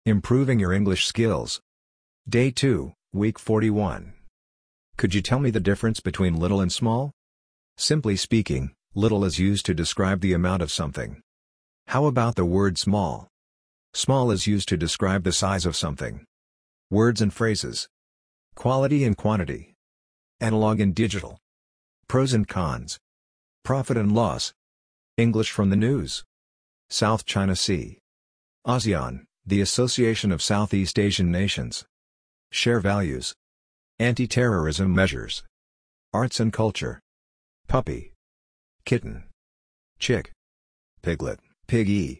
Improving your English skills. Day 2, Week 41. Could you tell me the difference between little and small? Simply speaking, little is used to describe the amount of something. How about the word small? Small is used to describe the size of something. Words and phrases. Quality and quantity. Analog and digital. Pros and cons. Profit and loss. English from the news. South China Sea. ASEAN, the Association of Southeast Asian Nations. Share values. Anti-terrorism measures. Arts and culture. Puppy. Kitten. Chick. Piglet, piggy.